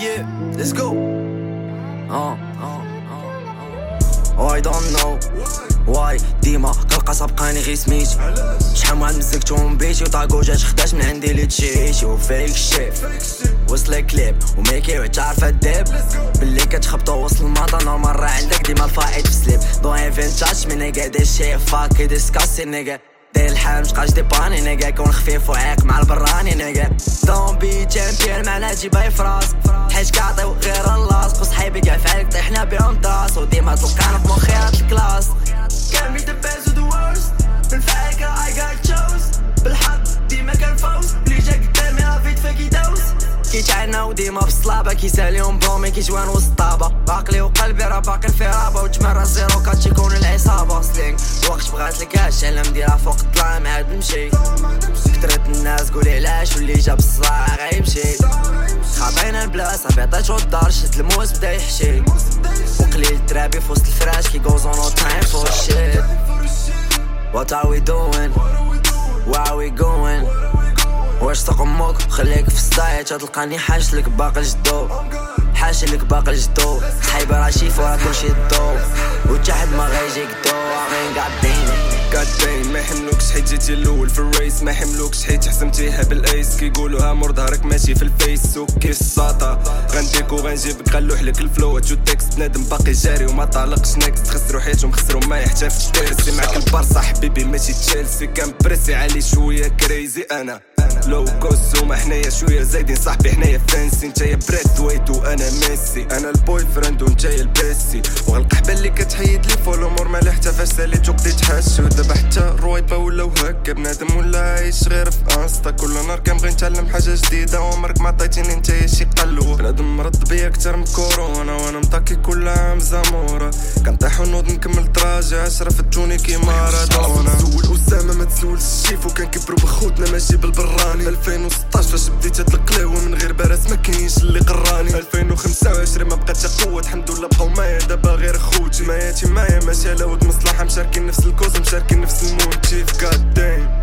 yeah, let's go. I don't know why ديما كلقى سابقاني غي سميتي شحال من مزكتهم بيتي وطاقو جات خداش من عندي لي تشيتي وفيك شيب وصل كليب وميكي وتعرف الديب باللي كتخبطو وصل الماطا نورمال راه عندك ديما الفايت في سليب دون ايفين تاتش مي نيجا دي شي فاك ديسكاسي نيجا داير الحال مشقاش ديباني نيجا كون خفيف وعاق مع البراني نيجا دون بي تشامبيون معنا جيباي فراس حيت كعطيو غير اللاصق وصحيبي كاع فعلك طيحنا بيهم طاس وديما تلقانا في مخي هاد الكلاس Can't be the best or the worst بالفايكة I got chose بالحق ديما كنفوز اللي جا قدامي رافيت فاكي دوز كيتعنا وديما بالصلابة كيساليهم برومي كيجوان وسط الطابة عقلي وقلبي راه باقي في رابة وتمرة زيرو كتكون العصابة سلينغ وقت بغات لك الشعلة مديرها فوق الظلام عاد نمشي كترت الناس قولي علاش واللي جا بالصراع غيمشي خاطينا البلاصة بيعطيتو الدار شد الموس بدا يحشي وقليل الترابي في وسط الفراش كي goes on no time for shit What are we doing? Where are we going? واش تقمك خليك في الصداية تلقاني حاشلك باقي الجدو حاشلك باقي الجدو حيبة راشي فورا كلشي الضو وتحد ما غيجيك دو غين قادين ما يحملوكش حيت جيتي الاول في الريس ما يحملوكش حيت حسمتيها بالايس كيقولوها مور ظهرك ماشي في الفيس وكيف الساطا غنديك وغنجيبك غنلوح لك الفلو تو تكست بنادم باقي جاري وما طالقش نكست خسروا حياتهم خسروا ما يحتاجش تيرسي معاك البارسا حبيبي ماشي تشيلسي كان بريسي علي شويه كريزي انا لو كوس وما حنايا شويه زايدين صاحبي حنايا فانسي نتايا بريث ويت وانا ميسي انا البوي فريند ونتايا البيسي وغالقحبه اللي كتحيد لي فول امور مالي حتى فاش ساليتو قديت حاش ودابا حتى الرويبه ولاو هكا بنادم ولا عايش غير في انستا كل نهار كنبغي نتعلم حاجه جديده وعمرك ما عطيتيني نتايا شي قلو بنادم مرض بيا اكثر من كورونا وانا مطاكي كل عام زاموره كنطيح ونوض نكمل طراجه 10 فتوني كيما مارادونا تسول اسامه ما تسولش الشيف وكان كيبرو بخوتنا ماشي بالبراني 2016 فاش بديت هاد القلاوه من غير براس ما كاينش اللي قراني 2025 ما بقاتش قوه الحمد لله بقاو معايا دابا غير خوتي ماياتي معايا ماشي على ود مصلحه مشاركين نفس الكوز مشاركين نفس الموتيف God damn